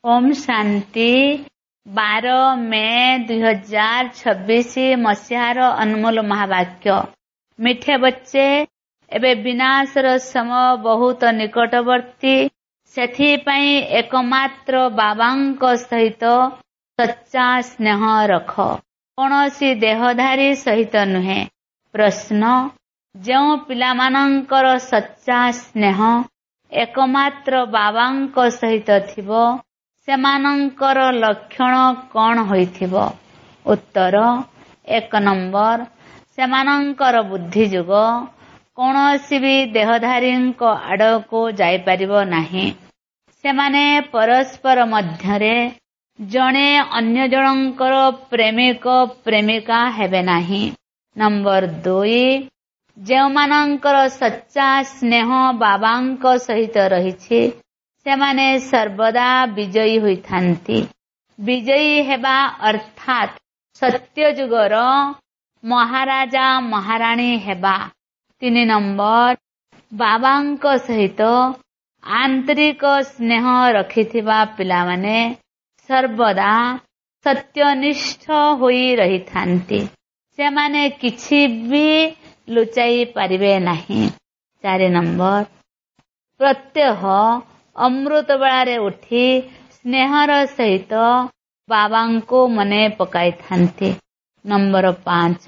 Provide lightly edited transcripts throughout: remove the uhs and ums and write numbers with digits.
ओम शांति। 12 मे 2026 मसीहार अनमोल महावाक्य। मिठे बच्चे, एबे विनाशर समय बहुत निकटवर्ती। सेथिपाई एकमात्र बाबांक सहित सच्चा स्नेह रख, कौनसी देहधारी सहित नुहे। प्रश्न, जो पिलामानंकर सच्चा स्नेह एकमात्र बाबांक सहित थिबो, सेमानंकर लक्षण कौन होइथिबो? उत्तर, 1 नंबर, सेमानंकर बुद्धि जुग कौनसी भी देहधारींक आड़को जाई परिबो नाही। सेमाने परस्पर मध्यरे जणे अन्य जनंकर प्रेमिक प्रेमिका हेबे नाही। नंबर 2, जेमानंकर सच्चा स्नेह बाबांक सहित रहिछि, सेमाने सर्वदा विजयी होइथांती। विजयी हेबा अर्थात सत्य जुगर महाराजा महाराणी हेबा। 3 नंबर, बाबांक सहित आंतरिक स्नेह रखिथिबा पिलामाने सर्वदा सत्यनिष्ठ होई रहिथांती। सेमाने किछि भी लुचाई पारिबे नाही। 4 नंबर, प्रत्यह अमृत बेलारे उठी स्नेहर सहित बाबांको मने पकाई थांती। नंबर 5,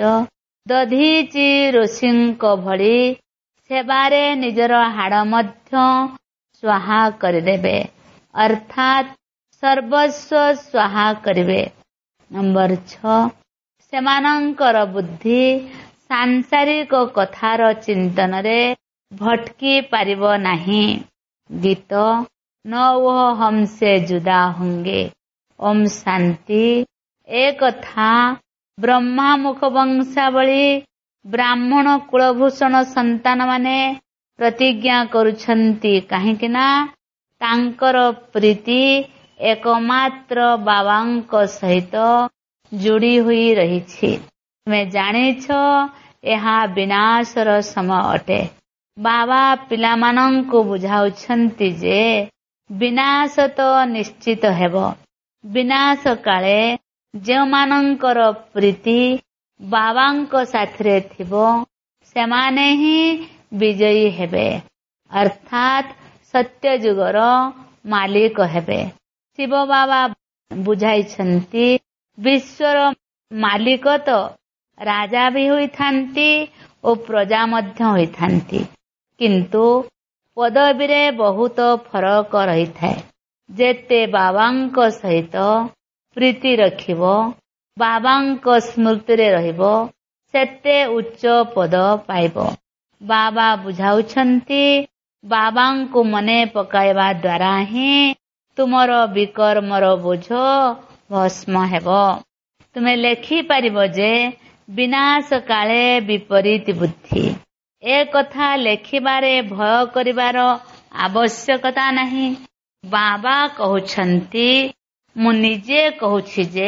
दधीची ऋषिंक भଳି सेवारे निजर हाड़ मध्य स्वाहा करदेबे, अर्थात सर्वस्व स्वाहा करिबे। नंबर 6, सेमानंकर बुद्धि सांसारिक कथार चिंतन रे भटकी पारिबो नाही। गीत, न वो हमसे जुदा होंगे। ओम शांति। एक था ब्रह्मा मुख वंशावली ब्राह्मण कुलभूषण संतान माने प्रतिज्ञा करुछंती, काहेकि ना तांकर प्रीति एकमात्र बाबांक सहित जोड़ी हुई रहिछि। तुमे जानिछ एहा विनाशर समय अटे। बाबा पिलामानंको बुझाउछंती जे विनाश तो निश्चित हेबो। विनाश काले जेमानंकर प्रीति बाबांक साथरे थिबो, सेमाने ही विजयी हेबे, अर्थात सत्य जुगर मालिक हेबे। शिव बाबा बुझाइछंती विश्वर मालिक तो राजा भी होइथांती और प्रजा मध्य होइथांती, किंतु पदवी रे बहुत फरक रही थाए। जेते बाबांक सहित प्रीति रखिबो, बाबांक स्मृति रे रहिबो, सेते उच्च पद पाइबो। बाबा बुझाउछंती बाबांको मने पकाइबा द्वारा ही तुमर विकर्मर बोझ भस्म हेबो। तुमे लेखि पारिबो जे विनाश काले विपरीत बुद्धि। ए कथा लेखिबारे भय करिबार आवश्यकता नहीं। बाबा कहउछंती, मु निजे कहउछि जे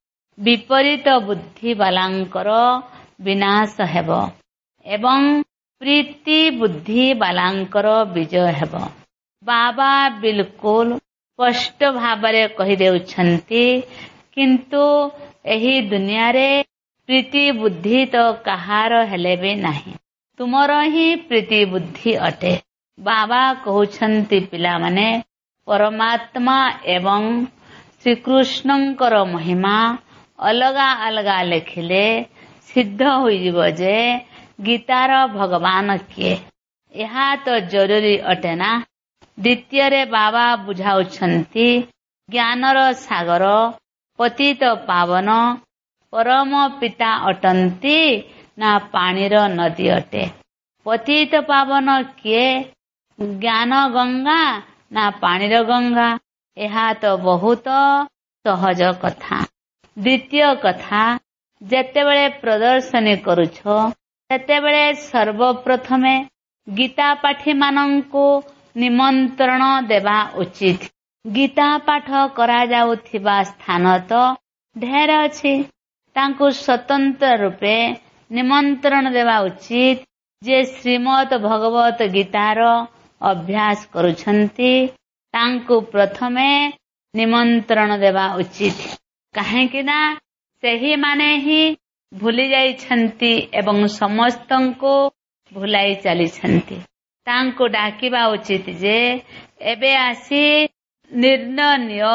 विपरीत बुद्धि बालांकर विनाश हेबो एवं प्रीति बुद्धि बालांकर विजय हेबो। बाबा बिल्कुल स्पष्ट भावरे कहि देउछंती, किंतु एही दुनिया रे प्रीति बुद्धि तो कहार हेले भी नहीं, तुमर ही प्रीति बुद्धि अटे। बाबा कहउछंती पिला माने परमात्मा एवं श्रीकृष्णंकर महिमा अलगा अलगा लेखिले सिद्ध होइबो जे गीतार भगवान किए। यहा तो जरूरी अटे ना। द्वितीय रे बाबा बुझाउछंती ज्ञानर सागर पतित पावन परम पिता अटंती ना पानीर नदी अटे। पतित पावन किए, ज्ञान गंगा ना पानीर गंगा, यहा तो बहुत सहज कथा। द्वितीय कथा, जेतेबेले प्रदर्शनी करुछो सेतेबेले सर्वप्रथमे गीता पाठी मानंको निमंत्रण देवा उचित। गीता पाठ करा जाउथिबा स्थान तो ढेर अछि, तांको स्वतंत्र रूपे निमंत्रण देवा उचित। जे श्रीमद भगवत गीतार अभ्यास करुछंती तांको प्रथमे ନିମନ୍ତ୍ରଣ ଦେବା ଉଚିତ। କାହିଁକି ନା ସେହି ମାନେ ହିଁ ଭୁଲି ଯାଇଛନ୍ତି ଏବଂ ସମସ୍ତଙ୍କୁ ଭୁଲାଇ ଚାଲିଛନ୍ତି। ତାଙ୍କୁ ଡାକିବା ଉଚିତ ଯେ ଏବେ ଆସି ନିର୍ଣ୍ଣୟ ନିଅ,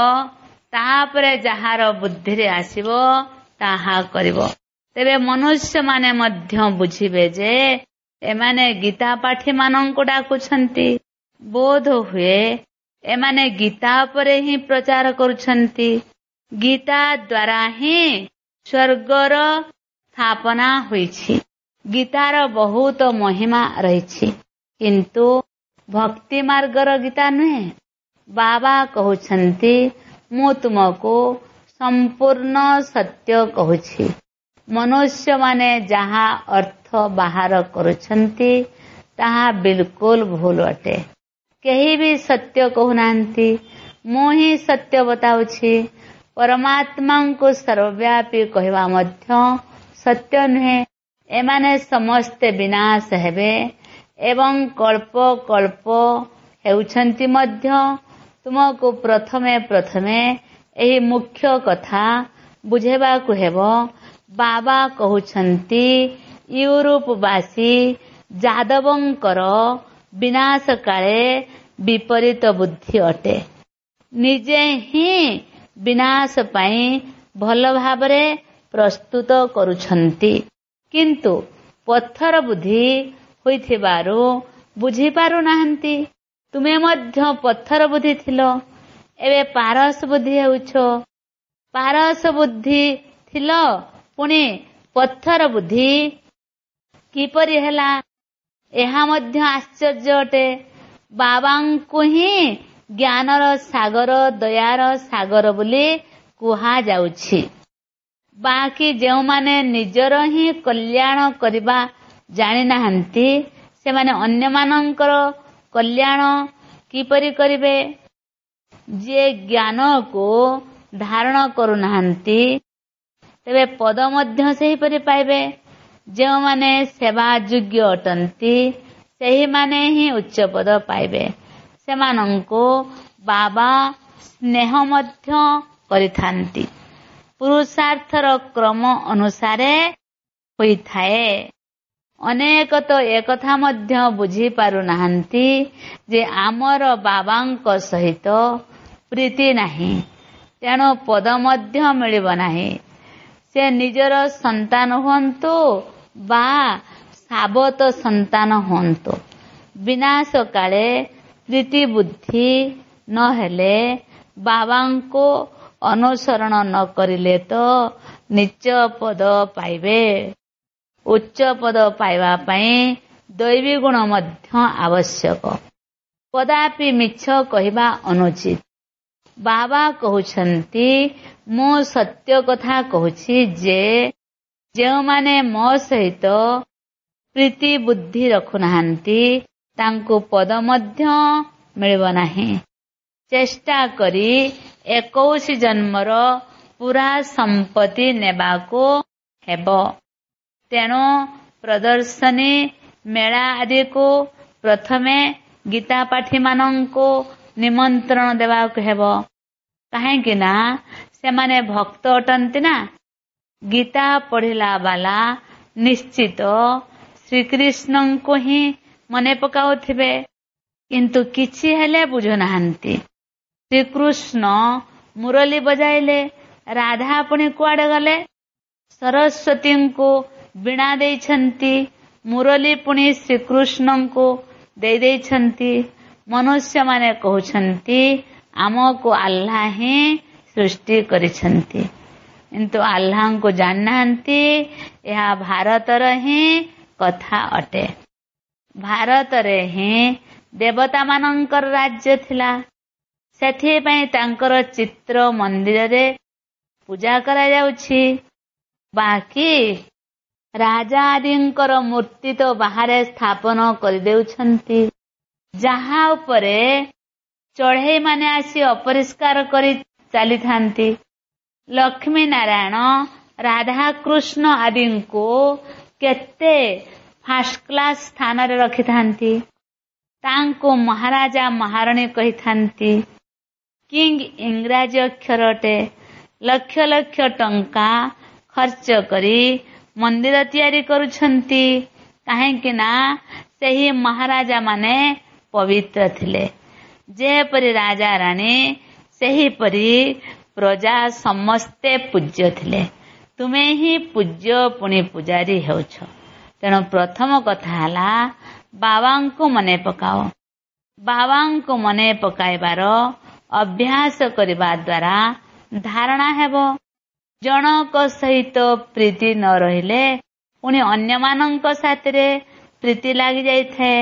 ତାପରେ ଯାହାର ବୁଦ୍ଧିରେ ଆସିବ ତାହା କରିବ। ତେବେ ମନୁଷ୍ୟମାନେ ମଧ୍ୟ ବୁଝିବେ ଯେ ଏମାନେ ଗୀତା ପାଠୀ ମାନଙ୍କୁ ଡାକୁଛନ୍ତି। ବୋଧ ହୁଏ ଏମାନେ ଗୀତା ଉପରେ ହିଁ ପ୍ରଚାର କରୁଛନ୍ତି। ଗୀତା ଦ୍ୱାରା ହିଁ ସ୍ୱର୍ଗର ସ୍ଥାପନା ହୋଇଛି। ଗୀତାର ବହୁତ ମହିମା ରହିଛି, କିନ୍ତୁ ଭକ୍ତି ମାର୍ଗର ଗୀତା ନୁହେଁ। ବାବା କହୁଛନ୍ତି, ମୁଁ ତୁମକୁ ସମ୍ପୂର୍ଣ୍ଣ ସତ୍ୟ କହୁଛି। ମନୁଷ୍ୟମାନେ ଯାହା ଅର୍ଥ ବାହାର କରୁଛନ୍ତି ତାହା ବିଲକୁଲ ଭୁଲ ଅଟେ। କେହି ବି ସତ୍ୟ କହୁନାହାନ୍ତି, ମୁଁ ହିଁ ସତ୍ୟ ବତାଉଛି। ପରମାତ୍ମାଙ୍କୁ ସର୍ବବ୍ୟାପୀ କହିବା ମଧ୍ୟ ସତ୍ୟ ନୁହେଁ। ଏମାନେ ସମସ୍ତେ ବିନାଶ ହେବେ ଏବଂ କଳ୍ପ କଳ୍ପ ହେଉଛନ୍ତି ମଧ୍ୟ। ତୁମକୁ ପ୍ରଥମେ ଏହି ମୁଖ୍ୟ କଥା ବୁଝେଇବାକୁ ହେବ। ବାବା କହୁଛନ୍ତି, ୟୁରୋପବାସୀ ଯାଦବଙ୍କର ବିନାଶ କାଳେ ବିପରୀତ ବୁଦ୍ଧି ଅଟେ। ନିଜେ ହିଁ ବିନାଶ ପାଇଁ ଭଲ ଭାବରେ ପ୍ରସ୍ତୁତ କରୁଛନ୍ତି, କିନ୍ତୁ ପଥର ବୁଦ୍ଧି ହୋଇଥିବାରୁ ବୁଝିପାରୁନାହାନ୍ତି। ତୁମେ ମଧ୍ୟ ପଥର ବୁଦ୍ଧି ଥିଲ, ଏବେ ପାରସ ବୁଦ୍ଧି ହେଉଛ। ପାରସ ବୁଦ୍ଧି ଥିଲ, ପୁଣି ପଥର ବୁଦ୍ଧି କିପରି ହେଲା? ଏହା ମଧ୍ୟ ଆଶ୍ଚର୍ଯ୍ୟ ଅଟେ। ବାବାଙ୍କୁ ହିଁ ଜ୍ଞାନର ସାଗର, ଦୟାର ସାଗର ବୋଲି କୁହାଯାଉଛି। ବାକି ଯେଉଁମାନେ ନିଜର ହିଁ କଲ୍ୟାଣ କରିବା ଜାଣିନାହାନ୍ତି, ସେମାନେ ଅନ୍ୟମାନଙ୍କର କଲ୍ୟାଣ କିପରି କରିବେ? ଯିଏ ଜ୍ଞାନକୁ ଧାରଣ କରୁନାହାନ୍ତି, ତେବେ ପଦ ମଧ୍ୟ ସେହିପରି ପାଇବେ। ଯେଉଁମାନେ ସେବା ଯୋଗ୍ୟ ଅଟନ୍ତି, ସେହିମାନେ ହିଁ ଉଚ୍ଚ ପଦ ପାଇବେ। ସେମାନଙ୍କୁ ବାବା ସ୍ନେହ ମଧ୍ୟ କରିଥାନ୍ତି। ପୁରୁଷାର୍ଥର କ୍ରମ ଅନୁସାରେ ହୋଇଥାଏ। ଅନେକ ତ ଏକଥା ମଧ୍ୟ ବୁଝିପାରୁନାହାନ୍ତି ଯେ ଆମର ବାବାଙ୍କ ସହିତ ପ୍ରୀତି ନାହିଁ, ତେଣୁ ପଦ ମଧ୍ୟ ମିଳିବ ନାହିଁ। ସେ ନିଜର ସନ୍ତାନ ହୁଅନ୍ତୁ ବା ସାବତ ସନ୍ତାନ ହୁଅନ୍ତୁ, ବିନାଶ କାଳେ ପ୍ରୀତି ବୁଦ୍ଧି ନହେଲେ, ବାବାଙ୍କୁ ଅନୁସରଣ ନ କରିଲେ ତ ନୀଚ ପଦ ପାଇବେ। ଉଚ୍ଚ ପଦ ପାଇବା ପାଇଁ ଦୈବୀ ଗୁଣ ମଧ୍ୟ ଆବଶ୍ୟକ। କଦାପି ମିଛ କହିବା ଅନୁଚିତ। ବାବା କହୁଛନ୍ତି, ମୁଁ ସତ୍ୟ କଥା କହୁଛି ଯେ ଯେଉଁମାନେ ମୋ ସହିତ ପ୍ରୀତି ବୁଦ୍ଧି ରଖୁନାହାନ୍ତି, ତାଙ୍କୁ ପଦ ମଧ୍ୟ ମିଳିବ ନାହିଁ। ଚେଷ୍ଟା କରି 21 ଜନ୍ମର ପୁରା ସମ୍ପତ୍ତି ନେବାକୁ ହେବ। ତେଣୁ ପ୍ରଦର୍ଶନୀ, ମେଳା ଆଦିକୁ ପ୍ରଥମେ ଗୀତା ପାଠୀମାନଙ୍କୁ ନିମନ୍ତ୍ରଣ ଦେବାକୁ ହେବ। କାହିଁକି ନା ସେମାନେ ଭକ୍ତ ଅଟନ୍ତି ନା। ଗୀତା ପଢ଼ିଲା ବାଲା ନିଶ୍ଚିତ ଶ୍ରୀକୃଷ୍ଣଙ୍କୁ ହିଁ ମନେ ପକାଉଥିବେ, କିନ୍ତୁ କିଛି ହେଲେ ବୁଝୁନାହାନ୍ତି। ଶ୍ରୀକୃଷ୍ଣ ମୁରଲି ବଜାଇଲେ, ରାଧା ପୁଣି କୁଆଡ଼େ ଗଲେ? ସରସ୍ୱତୀଙ୍କୁ ବୀଣା ଦେଇଛନ୍ତି, ମୁରଲି ପୁଣି ଶ୍ରୀକୃଷ୍ଣଙ୍କୁ ଦେଇଛନ୍ତି। ମନୁଷ୍ୟମାନେ କହୁଛନ୍ତି, ଆମକୁ ଆଲ୍ଲାହ ହିଁ ସୃଷ୍ଟି କରିଛନ୍ତି, କିନ୍ତୁ ଆଲ୍ଲାହଙ୍କୁ ଜାଣିନାହାନ୍ତି। ଏହା ଭାରତର ହିଁ କଥା ଅଟେ। ଭାରତରେ ହିଁ ଦେବତାମାନଙ୍କର ରାଜ୍ୟ ଥିଲା। ସେଥିପାଇଁ ତାଙ୍କର ଚିତ୍ର ମନ୍ଦିରରେ ପୂଜା କରାଯାଉଛି। ବାକି ରାଜା ଆଦିଙ୍କର ମୂର୍ତ୍ତି ତ ବାହାରେ ସ୍ଥାପନ କରିଦେଉଛନ୍ତି, ଯାହା ଉପରେ ଚଢ଼େଇମାନେ ଆସି ଅପରିଷ୍କାର କରି ଚାଲିଥାନ୍ତି। ଲକ୍ଷ୍ମୀ ନାରାୟଣ, ରାଧାକୃଷ୍ଣ ଆଦିଙ୍କୁ କେତେ ଫାଷ୍ଟ କ୍ଲାସ ସ୍ଥାନରେ ରଖିଥାନ୍ତି। ତାଙ୍କୁ ମହାରାଜା ମହାରାଣୀ କହିଥାନ୍ତି। କିଙ୍ଗ ଇଂରାଜୀ ଅକ୍ଷର ଅଟେ। ଲକ୍ଷ ଲକ୍ଷ ଟଙ୍କା ଖର୍ଚ୍ଚ କରି ମନ୍ଦିର ତିଆରି କରୁଛନ୍ତି। କାହିଁକି ନା ସେହି ମହାରାଜା ମାନେ ପବିତ୍ର ଥିଲେ। ଯେପରି ରାଜା ରାଣୀ ସେହିପରି ପ୍ରଜା ସମସ୍ତେ ପୂଜ୍ୟ ଥିଲେ। ତୁମେ ହିଁ ପୂଜ୍ୟ ପୁଣି ପୂଜାରୀ ହେଉଛ। ତେଣୁ ପ୍ରଥମ କଥା ହେଲା ବାବାଙ୍କୁ ମନେ ପକାଅ। ବାବାଙ୍କୁ ମନେ ପକାଇବାର ଅଭ୍ୟାସ କରିବା ଦ୍ୱାରା ଧାରଣା ହେବ। ଜଣଙ୍କ ସହିତ ପ୍ରୀତି ନ ରହିଲେ ପୁଣି ଅନ୍ୟମାନଙ୍କ ସାଥିରେ ପ୍ରୀତି ଲାଗି ଯାଇଥାଏ।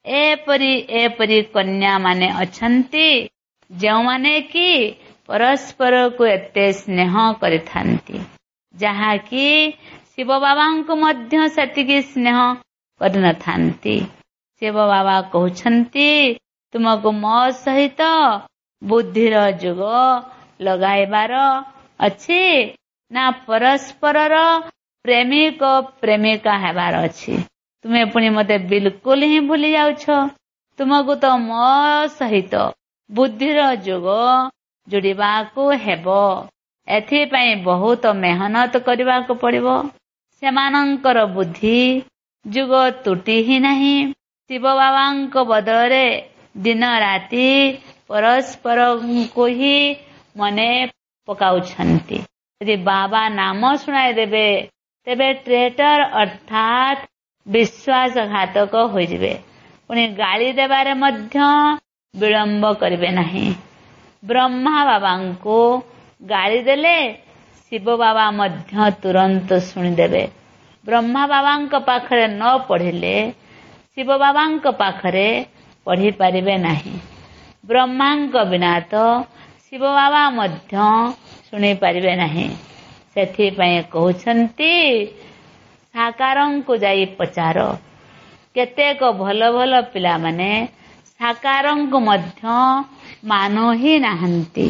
ଏପରି କନ୍ୟାମାନେ ଅଛନ୍ତି ଯେଉଁମାନେ କି ପରସ୍ପରକୁ ଏତେ ସ୍ନେହ କରିଥାନ୍ତି, ଯାହାକି ଶିବ ବାବାଙ୍କୁ ମଧ୍ୟ ସେତିକି ସ୍ନେହ କରିନଥାନ୍ତି। ଶିବ ବାବା କହୁଛନ୍ତି, ତୁମକୁ ମୋ ସହିତ ବୁଦ୍ଧିର ଯୋଗ ଲଗାଇବାର ଅଛି ନା ପରସ୍ପରର ପ୍ରେମିକ ପ୍ରେମିକା ହେବାର ଅଛି। ତୁମେ ପୁଣି ମତେ ବିଲକୁଲ ହିଁ ଭୁଲି ଯାଉଛ। ତୁମକୁ ତ ମୋ ସହିତ ବୁଦ୍ଧିର ଯୋଗ ଯୋଡ଼ିବାକୁ ହେବ। ଏଥିପାଇଁ ବହୁତ ମେହନତ କରିବାକୁ ପଡ଼ିବ। ସେମାନଙ୍କର ବୁଦ୍ଧି ଯୁଗ ତୁଟି ହିଁ ନାହିଁ। ଶିବ ବାବାଙ୍କ ବଦଳରେ ଦିନ ରାତି ପରସ୍ପରଙ୍କୁ ହିଁ ମନେ ପକାଉଛନ୍ତି। ଯଦି ବାବା ନାମ ଶୁଣାଇ ଦେବେ ତେବେ ଟ୍ରେଟର ଅର୍ଥାତ୍ ବିଶ୍ୱାସଘାତକ ହୋଇଯିବେ। ପୁଣି ଗାଳି ଦେବାରେ ମଧ୍ୟ ବିଳମ୍ବ କରିବେ ନାହିଁ। ବ୍ରହ୍ମା ବାବାଙ୍କୁ ଗାଳି ଦେଲେ ଶିବ ବାବା ମଧ୍ୟ ତୁରନ୍ତ ଶୁଣିଦେବେ। ବ୍ରହ୍ମା ବାବାଙ୍କ ପାଖରେ ନ ପଢ଼ିଲେ ଶିବ ବାବାଙ୍କ ପାଖରେ ପଢ଼ିପାରିବେ ନାହିଁ। ବ୍ରହ୍ମାଙ୍କ ବିନା ତ ଶିବ ବାବା ମଧ୍ୟ ଶୁଣିପାରିବେ ନାହିଁ। ସେଥିପାଇଁ କହୁଛନ୍ତି, ସାକାରଙ୍କୁ ଯାଇ ପଚାର। କେତେକ ଭଲ ଭଲ ପିଲାମାନେ ସାକାରଙ୍କୁ ମଧ୍ୟ ମାନୁ ହିଁ ନାହାନ୍ତି।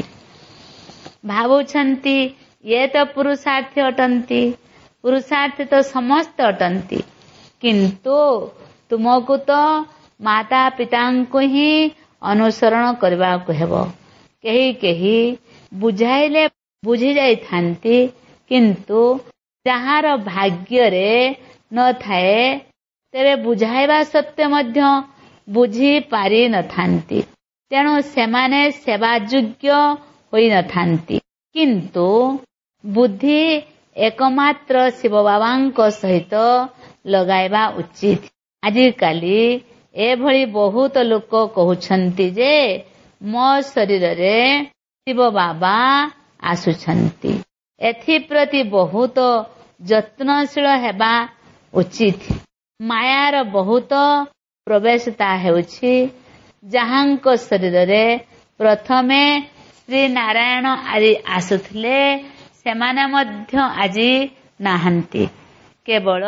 ଭାବୁଛନ୍ତି ଇଏ ତ ପୁରୁଷାର୍ଥୀ ଅଟନ୍ତି, ପୁରୁଷାର୍ଥୀ ତ ସମସ୍ତେ ଅଟନ୍ତି। କିନ୍ତୁ ତୁମକୁ ତ ମାତା ପିତାଙ୍କୁ ହିଁ ଅନୁସରଣ କରିବାକୁ ହେବ। କେହି କେହି ବୁଝାଇଲେ ବୁଝି ଯାଇଥାନ୍ତି, କିନ୍ତୁ ଯାହାର ଭାଗ୍ୟରେ ନଥାଏ ତେବେ ବୁଝାଇବା ସତ୍ତ୍ୱେ ମଧ୍ୟ ବୁଝି ପାରିନଥାନ୍ତି। ତେଣୁ ସେମାନେ ସେବା ଯୋଗ୍ୟ ହୋଇନଥାନ୍ତି। କିନ୍ତୁ ବୁଦ୍ଧି ଏକମାତ୍ର ଶିବ ବାବାଙ୍କ ସହିତ ଲଗାଇବା ଉଚିତ। ଆଜିକାଲି ଏଭଳି ବହୁତ ଲୋକ କହୁଛନ୍ତି ଯେ ମୋ ଶରୀରରେ ଶିବ ବାବା ଆସୁଛନ୍ତି। ଏଥିପ୍ରତି ବହୁତ ଯତ୍ନଶୀଳ ହେବା ଉଚିତ। ମାୟାର ବହୁତ ପ୍ରବେଶତା ହେଉଛି। ଯାହାଙ୍କ ଶରୀରରେ ପ୍ରଥମେ ଶ୍ରୀ ନାରାୟଣ ଆଦି ଆସୁଥିଲେ ସେମାନେ ମଧ୍ୟ ଆଜି ନାହାନ୍ତି। କେବଳ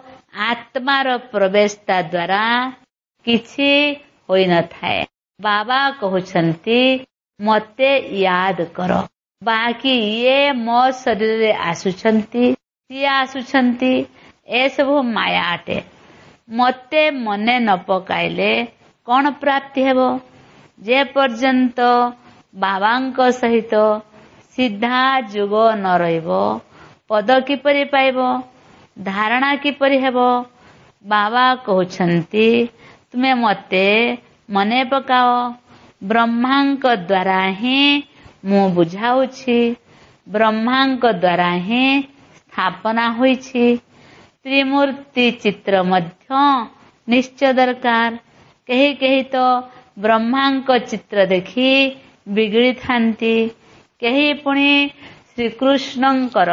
ଆତ୍ମାର ପ୍ରବେଶତା ଦ୍ୱାରା କିଛି ହୋଇନଥାଏ। ବାବା କହୁଛନ୍ତି, ମତେ ୟାଦ କର। ବାକି ଇଏ ମୋ ଶରୀରରେ ଆସୁଛନ୍ତି, ସିଏ ଆସୁଛନ୍ତି, ଏସବୁ ମାୟା ଅଟେ। ମତେ ମନେ ନ ପକାଇଲେ କଣ ପ୍ରାପ୍ତି ହେବ? ଯେ ପର୍ଯ୍ୟନ୍ତ ବାବାଙ୍କ ସହିତ ସିଧା ଯୋଗ ନ ରହିବ, ପଦ କିପରି ପାଇବ? ଧାରଣା କିପରି ହେବ? ବାବା କହୁଛନ୍ତି, ତୁମେ ମତେ ମନେ ପକାଅ। ବ୍ରହ୍ମାଙ୍କ ଦ୍ୱାରା ହିଁ ମୁଁ ବୁଝାଉଛି। ବ୍ରହ୍ମାଙ୍କ ଦ୍ୱାରା ହିଁ ସ୍ଥାପନା ହୋଇଛି। ତ୍ରିମୂର୍ତ୍ତି ଚିତ୍ର ମଧ୍ୟ ନିଶ୍ଚୟ ଦରକାର। କେହି କେହି ତ ବ୍ରହ୍ମାଙ୍କ ଚିତ୍ର ଦେଖି ବିଗିଡ଼ିଥାନ୍ତି। କେହି ପୁଣି ଶ୍ରୀକୃଷ୍ଣଙ୍କର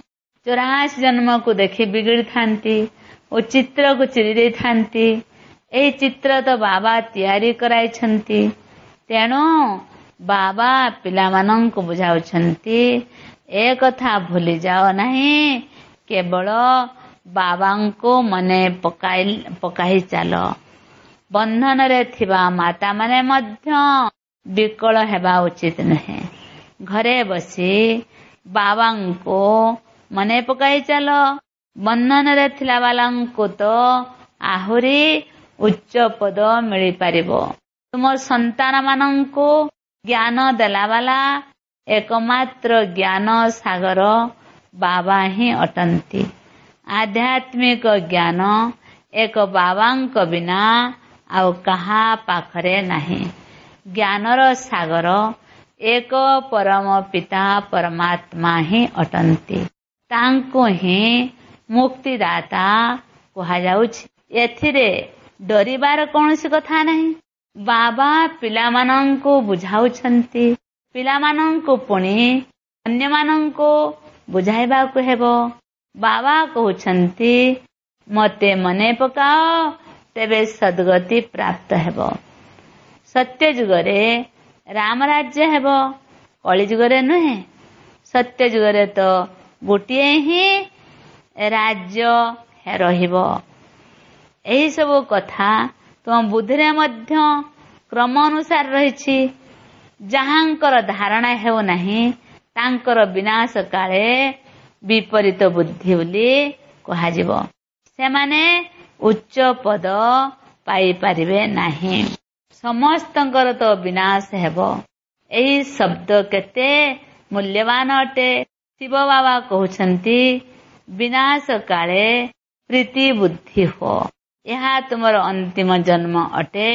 84 ଜନ୍ମକୁ ଦେଖି ବିଗିଡ଼ିଥାନ୍ତି ଓ ଚିତ୍ରକୁ ଚିରି ଦେଇଥାନ୍ତି। ଏହି ଚିତ୍ର ତ ବାବା ତିଆରି କରାଇଛନ୍ତି। ତେଣୁ ବାବା ପିଲାମାନଙ୍କୁ ବୁଝାଉଛନ୍ତି, ଏ କଥା ଭୁଲି ଯାଅ ନାହିଁ। କେବଳ ବାବାଙ୍କୁ ମନେ ପକାଇ ଚାଲ। ବନ୍ଧନରେ ଥିବା ମାତାମାନେ ମଧ୍ୟ ବିକଳ ହେବା ଉଚିତ ନୁହେଁ। ଘରେ ବସି ବାବାଙ୍କୁ ମନେ ପକାଇ ଚାଲ। ବନ୍ଧନରେ ଥିଲା ବାଲାଙ୍କୁ ତ ଆହୁରି ଉଚ୍ଚ ପଦ ମିଳିପାରିବ। ତୁମ ସନ୍ତାନ ମାନଙ୍କୁ ज्ञान देलावाला एकमात्र ज्ञान सागर बाबा ही अटंती। आध्यात्मिक ज्ञान एक बाबांक बिना आउ कहा पाखरे नहीं। ज्ञानर सागर एक परम पिता परमात्मा ही अटंती। तांको ही मुक्तिदाता कहा जाउछि। एथिरे डरिबार कौनसी कथा नहीं। बाबा पिलामानंको बुझाउछंती। पिलामानंको पुणी अन्यमानंको बुझाइबाकु हेबो। बाबा कहउछंती मते मने पकाओ तेबे सद्गति प्राप्त हेबो। सत्य जुगरे राम राज्य हेबो, कली जुगरे नुहे। सत्य जुगरे तो गोटिए ही राज्य रहिबो। एही सब कथा तुम बुद्धिरे मध्य क्रम अनुसार रहिछि। जहांकर धारणा हेउ नहीं तांकर विनाश काले विपरीत बुद्धि बोली कहाजिबो। सेमाने उच्च पद पाई पारिबे नहीं। समस्तंकर तो विनाश हेबो। एही शब्द केते मूल्यवान अटे। शिव बाबा कहउछंती विनाश काले प्रीति बुद्धि हो। यह तुमर अंतिम जन्म अटे।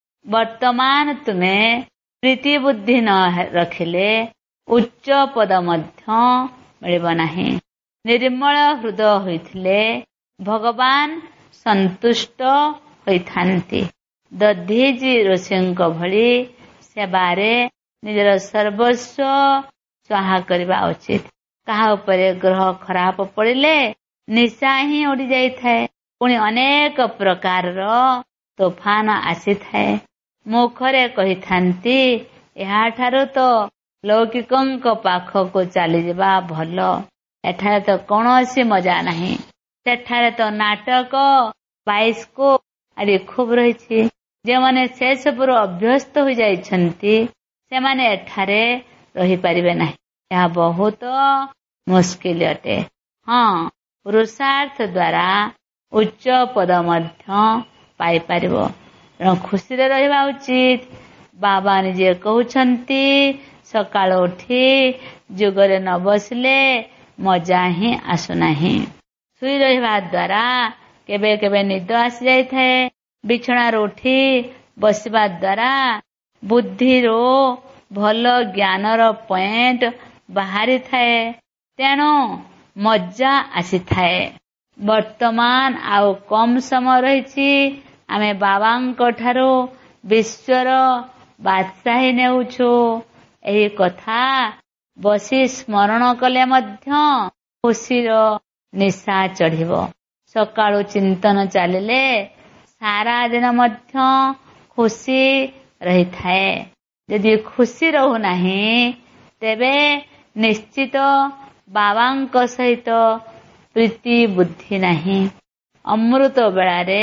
वर्तमान तुमे प्रीति बुद्धि न रखिले उच्च पद मध्य मिलिब नहीं। निर्मल हृदय होइथिले भगवान संतुष्ट होइथांती। दधीजी ऋषिंक भली सेवारे निजर सर्वस्व स्वाहा करबा उचित। कहा उपरे ग्रह खराब पड़िले निशा ही उड़ी जाई थाए। पुणी अनेक प्रकार तोफान आसी थाए। मुखरे कही थांती एहाठारो तो लौकिकंक पाखको चली जावा भल। एठारे तो कौनसी मजा नहीं। सेठारे तो नाटक बाइस्कोप आदि खूब रही। जे माने से सबरो अभ्यस्त हो जाइछंती से माने एठारे रही पारिबे नहीं। यह बहुत मुश्किल अटे। हाँ, पुरुषार्थ द्वारा उच्च पद मध्य पाई पारिबो। खुशी रे रहिबा उचित। बाबा निजे कहउछंती सकाळ उठी जुगरे न बसले मजा ही आसुनाही। सुई रहिबा द्वारा केबे केबे निद आसी जाई थाए। बिछणार उठी बसिबा द्वारा बुद्धिरो भल ज्ञानर पॉइंट बाहरी थाए। तेणु मजा आसी थाए। वर्तमान आउ कम समय रहिछि। आमे बाबांको ठारो विश्वर बादशाही नेउछु। एही कथा बसी स्मरण कले मध्य खुशीर निशा चढ़िबो। सकाळु चिंतन चालिले सारा दिन मध्य खुशी रही थाए। यदि खुशी रहु नहीं तेबे निश्चित बाबांको सहित प्रीति बुद्धि नहीं। अमृत बेलारे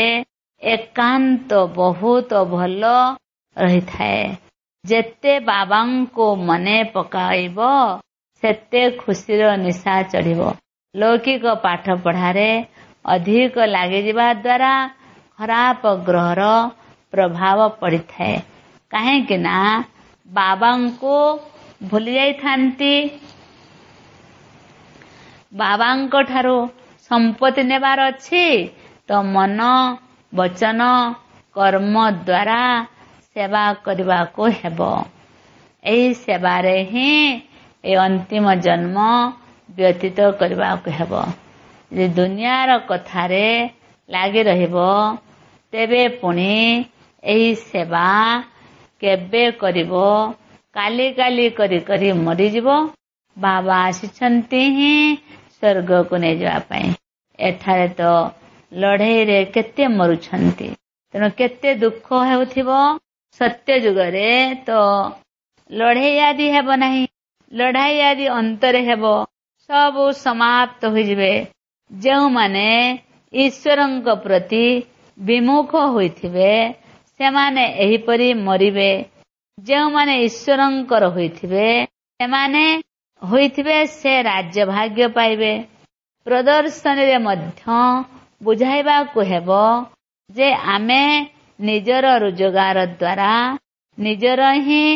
एकांत बहुत भल रही थाए। जेते बाबांको मने पकाइबो सेते खुशीर निशा चढ़िबो। लौकिक पाठ पढ़ारे अधिक लागि जिबा द्वारा खराब ग्रहर प्रभाव पड़ी थाए। काहेकि ना बाबांको भूली जाई थांती। बाबांको ठारो संपत्ति नेबार अछि तो मन वचन कर्म द्वारा सेवा करबा को हेबो। एही सेवारे ही ए अंतिम जन्म व्यतीत करबा को हेबो। जे दुनियार कथारे लागि रहिबो तेबे पुणी एही सेवा केबे करिबो। काली काली करी करी मरी जिवो। बाबा आसिछंती ही स्वर्ग को नै जावा पई। एठारे तो लड़ाई रे केते मरुछंती। तेणु केते दुख हेउथिबो। सत्य जुगरे तो लड़ाई आदि हेबो नहीं। लड़ाई आदि अंतरे हेबो। सब समाप्त हो जिवे। जेउ माने ईश्वरंक प्रति विमुख होइथिबे सेमाने एही परी मरिबे। जेउ माने ईश्वरंकर होइथिबे सेमाने होइथिबे से राज्य भाग्य पाइबे। प्रदर्शन रे मध्य बुझाइबा को हेबो जे आमे निजर रोजगार द्वारा निजर ही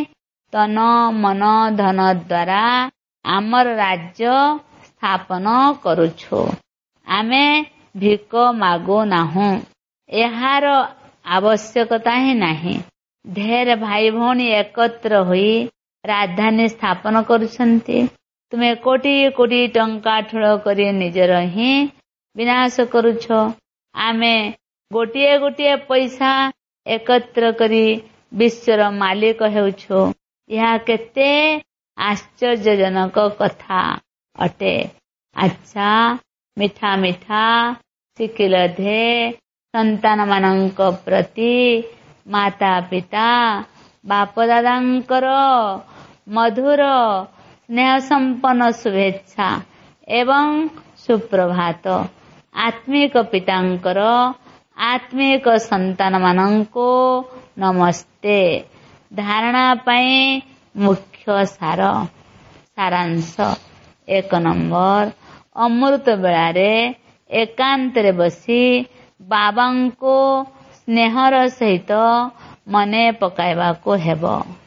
ତନ ମନ ଧନ ଦ୍ୱାରା ଆମର ରାଜ୍ୟ ସ୍ଥାପନ କରୁଛୁ। ଆମେ ଭିକ ମାଗୁନାହୁଁ, ଏହାର ଆବଶ୍ୟକତା ହିଁ ନାହିଁ। ଢେର ଭାଇ ଭଉଣୀ ଏକତ୍ର ହୋଇ ରାଜଧାନୀ ସ୍ଥାପନ କରୁଛନ୍ତି। ତୁମେ କୋଟି କୋଟି ଟଙ୍କା ଠୁଳ କରି ନିଜର ହିଁ ବିନାଶ କରୁଛ। ଆମେ ଗୋଟିଏ ଗୋଟିଏ ପଇସା ଏକତ୍ର କରି ବିଶ୍ୱର ମାଲିକ ହେଉଛୁ। ଏହା କେତେ ଆଶ୍ଚର୍ଯ୍ୟଜନକ କଥା ଅଟେ। ଆଚ୍ଛା, ମିଠା ମିଠା ଶିଖିଲ ଧେ ସନ୍ତାନମାନଙ୍କ ପ୍ରତି ମାତା ପିତା ବାପ ଦାଦାଙ୍କର ମଧୁର ସ୍ନେହ ସମ୍ପନ୍ନ ଶୁଭେଚ୍ଛା ଏବଂ ସୁପ୍ରଭାତ। ଆତ୍ମିକ ପିତାଙ୍କର ଆତ୍ମିକ ସନ୍ତାନମାନଙ୍କୁ ନମସ୍ତେ। ଧାରଣା ପାଇଁ ମୁଖ୍ୟ ସାରାଂଶ। 1 ନମ୍ବର, ଅମୃତ ବେଳାରେ ଏକାନ୍ତରେ ବସି ବାବାଙ୍କୁ ସ୍ନେହର ସହିତ ମନେ ପକାଇବାକୁ ହେବ।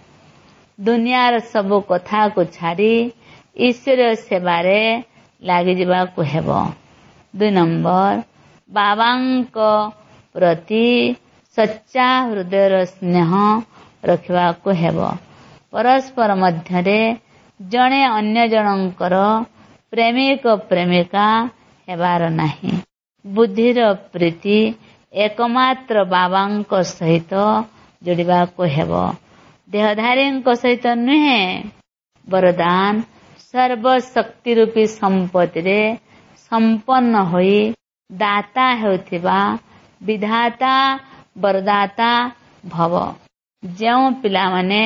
ଦୁନିଆର ସବୁ କଥାକୁ ଛାଡ଼ି ଈଶ୍ୱରୀୟ ସେବାରେ ଲାଗିଯିବାକୁ ହେବ। 2 ନମ୍ବର, ବାବାଙ୍କ ପ୍ରତି ସଚ୍ଚା ହୃଦୟର ସ୍ନେହ ରଖିବାକୁ ହେବ। ପରସ୍ପର ମଧ୍ୟରେ ଜଣେ ଅନ୍ୟ ଜଣଙ୍କର ପ୍ରେମିକ ପ୍ରେମିକା ହେବାର ନାହିଁ। ବୁଦ୍ଧିର ପ୍ରୀତି ଏକମାତ୍ର ବାବାଙ୍କ ସହିତ ଯୋଡ଼ିବାକୁ ହେବ, ଦେହଧାରୀଙ୍କ ସହିତ ନୁହେଁ। ବରଦାନ, ସର୍ବଶକ୍ତି ରୂପୀ ସମ୍ପତ୍ତିରେ ସମ୍ପନ୍ନ ହୋଇ ଦାତା ହେଉଥିବା ବିଧାତା ବରଦାତା ଭବ। ଯେଉଁ ପିଲାମାନେ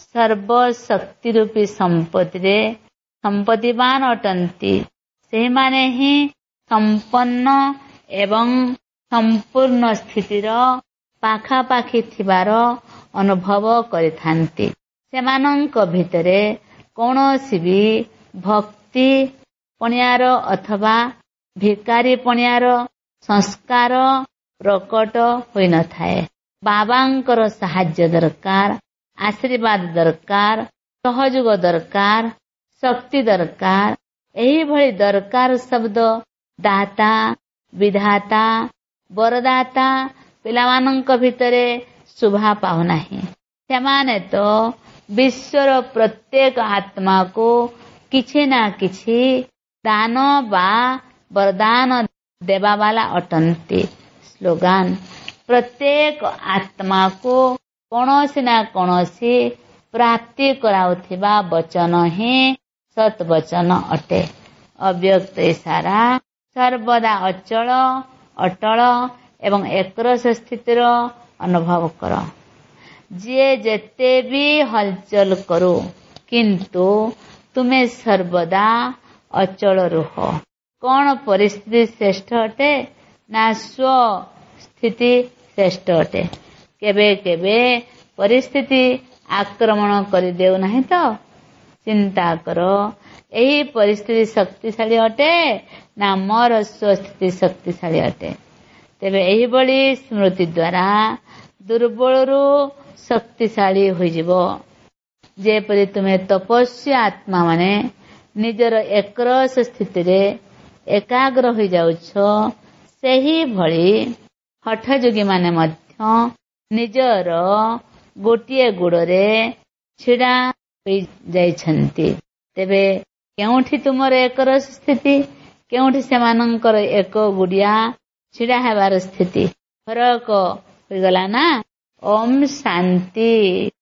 ସର୍ବଶକ୍ତି ରୂପୀ ସମ୍ପତ୍ତିରେ ସମ୍ପତ୍ତିବାନ ଅଟନ୍ତି, ସେହିମାନେ ହିଁ ସମ୍ପନ୍ନ ଏବଂ ସମ୍ପୂର୍ଣ୍ଣ ସ୍ଥିତିର ପାଖାପାଖି ଥିବାର ଅନୁଭବ କରିଥାନ୍ତି। ସେମାନଙ୍କ ଭିତରେ କୌଣସି ବି ଭକ୍ତି ପଣିଆର ଅଥବା ଭିକାରୀ ପଣିଆର ସଂସ୍କାର ପ୍ରକଟ ହୋଇନଥାଏ। ବାବାଙ୍କର ସାହାଯ୍ୟ ଦରକାର, ଆଶୀର୍ବାଦ ଦରକାର, ସହଯୋଗ ଦରକାର, ଶକ୍ତି ଦରକାର। ଏହିଭଳି ଦରକାର ଶବ୍ଦ ଦାତା, ବିଧାତା, ବରଦାତା ପିଲାମାନଙ୍କ ଭିତରେ ଶୋଭା ପାଉନାହିଁ। ସେମାନେ ତ ବିଶ୍ୱର ପ୍ରତ୍ୟେକ ଆତ୍ମାକୁ କିଛି ନା କିଛି ଦାନ ବା ବରଦାନ ଦେବାବାଲା ଅଟନ୍ତି। ସ୍ଲୋଗାନ, ପ୍ରତ୍ୟେକ ଆତ୍ମାକୁ କୌଣସି ନା କୌଣସି ପ୍ରାପ୍ତି କରାଉଥିବା ବଚନ ହିଁ ସତ୍ ବଚନ ଅଟେ। ଅବ୍ୟକ୍ତ ଇଶାରା ସର୍ବଦା ଅଚଳ, ଅଟଳ ଏବଂ ଏକରସ ସ୍ଥିତିର ଅନୁଭବ କର। ଯିଏ ଯେତେ ବି ହଲଚଲ କରୁ, କିନ୍ତୁ ତୁମେ ସର୍ବଦା ଅଚଳ ରୁହ। କଣ ପରିସ୍ଥିତି ଶ୍ରେଷ୍ଠ ଅଟେ ନା ସ୍ୱସ୍ଥିତି ଶ୍ରେଷ୍ଠ ଅଟେ? କେବେ କେବେ ପରିସ୍ଥିତି ଆକ୍ରମଣ କରିଦେଉ ନାହିଁ ତ? ଚିନ୍ତା କର, ଏହି ପରିସ୍ଥିତି ଶକ୍ତିଶାଳୀ ଅଟେ ନା ମୋର ସ୍ୱସ୍ଥିତି ଶକ୍ତିଶାଳୀ ଅଟେ? ତେବେ ଏହିଭଳି ସ୍ମୃତି ଦ୍ୱାରା ଦୁର୍ବଳରୁ ଶକ୍ତିଶାଳୀ ହୋଇଯିବ। ଯେପରି ତୁମେ ତପସ୍ୟା ଆତ୍ମାମାନେ ନିଜର ଏକରସ ସ୍ଥିତିରେ ଏକାଗ୍ର ହୋଇଯାଉଛ, ସେହିଭଳି ହଠଯୋଗୀମାନେ ମଧ୍ୟ ନିଜର ଗୋଟିଏ ଗୋଡ଼ରେ ଛିଡ଼ା ହୋଇଯାଇଛନ୍ତି। ତେବେ କେଉଁଠି ତୁମର ଏକରସ ସ୍ଥିତି, କେଉଁଠି ସେମାନଙ୍କର ଏକ ଗୁଡ଼ିଆ ଛିଡ଼ା ହେବାର ସ୍ଥିତି? ଫରକ ହୋଇଗଲା ନା? ଓମ୍ ଶାନ୍ତି।